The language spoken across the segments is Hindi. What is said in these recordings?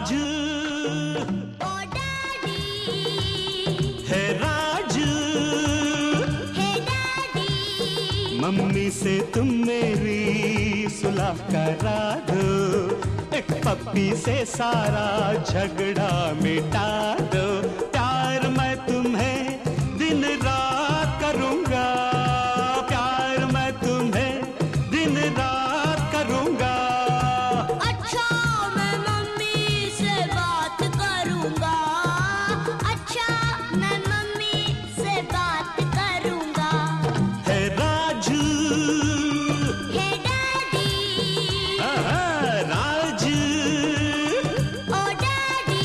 राज, ओ डैडी, है राज, हे डैडी। मम्मी से तुम मेरी सुलह करा दो, एक पप्पी से सारा झगड़ा मिटा दो। प्यार मैं तुम्हें दिन रात करूंगा, प्यार मैं तुम्हें दिन रात करूंगा। अच्छा मैं मम्मी से बात करूंगा, अच्छा मैं मम्मी से बात करूंगा। है राज, हे डैडी, राज, ओ डैडी।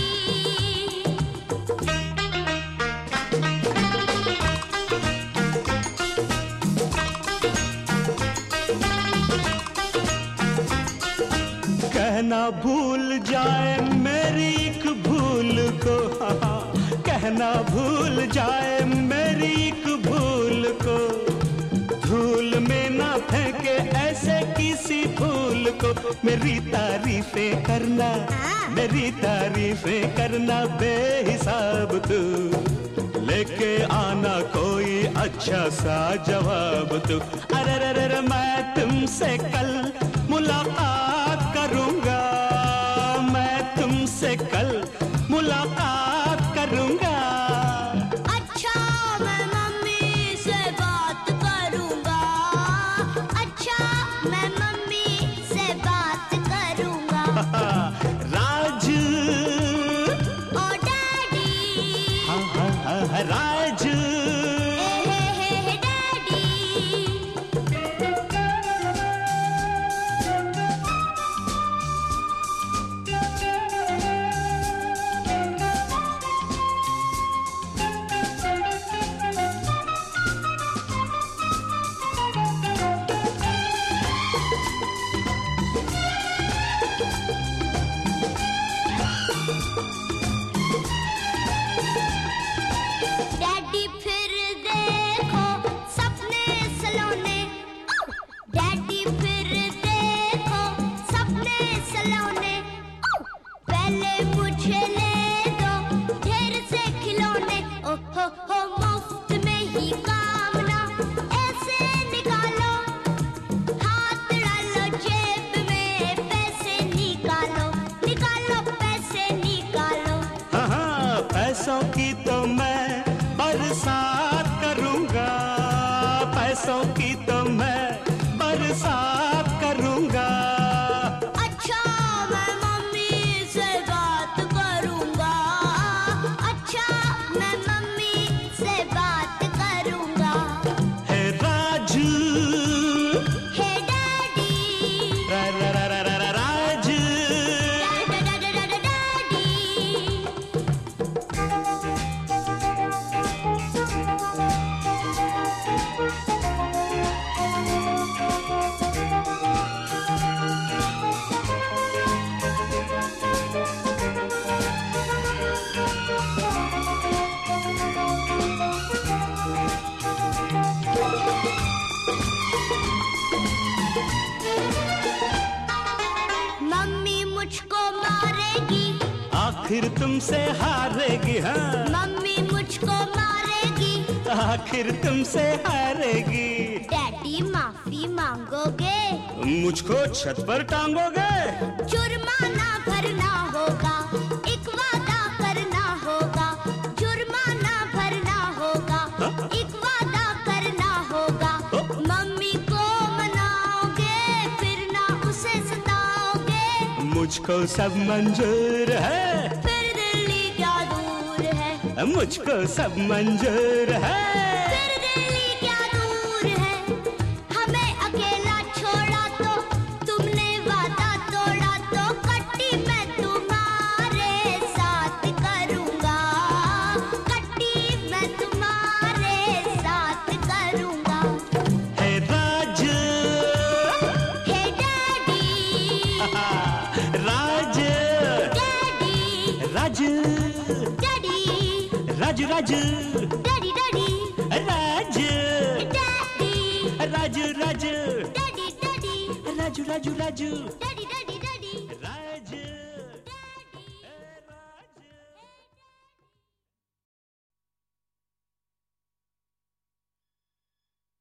कहना भूल जाए मेरी एक भूल को, कहना भूल जाए मेरी एक भूल को। धूल में ना फेंके ऐसे किसी फूल को। मेरी तारीफें करना, मेरी तारीफें करना बेहिसाब तू, लेके आना कोई अच्छा सा जवाब तू। अरे रे रे रे मैं तुमसे कल मुलाकात करूंगा, मैं तुमसे कल मुलाकात करूंगा। अच्छा मैं मम्मी से बात करूंगा, अच्छा मैं मम्मी से बात करूंगा। राज, ओ डैडी, राज, हे डैडी। डैडी फिर देखो सपने सलोने, डैडी फिर देखो सपने सलोने। पहले मुझे ले दो ढेर से खिलौने। ओ हो मुफ्त में ही काम ना ऐसे निकालो, हाथ डालो जेब में पैसे निकालो, निकालो पैसे निकालो। हाँ, पैसों की तो मैं बरसात करूंगा, पैसों की तो मैं बरसात करूंगा। अच्छा मैं मम्मी से बात करूंगा, अच्छा मैं मम्मी से बात करूंगा। है राज, हे डैडी, राज, डैडी। मम्मी मुझको मारेगी, आखिर तुमसे हारेगी। हाँ, मम्मी मुझको मारेगी। आखिर तुमसे हारेगी। डैडी माफी मांगोगे, मुझको छत पर टांगोगे। जुर्माना भरना होगा, एक वादा करना होगा। जुर्माना भरना होगा, एक वादा करना होगा। मम्मी को मनाओगे फिर ना उसे सताओगे। मुझको सब मंजूर है, फिर दिल्ली क्या दूर है, मुझको सब मंजूर है। फिर दिल्ली क्या दूर है। हमें अकेला छोड़ा तो तुमने वादा तोड़ा तो कट्टी मैं तुम्हारे साथ करूंगा, कट्टी मैं तुम्हारे साथ करूंगा। है राज, हे daddy, Raj, daddy, Raj, daddy, Raj, Raj, daddy, daddy, Raj, daddy, Raj, Raj, daddy, daddy, Raju, Raju, Raju. Daddy, daddy.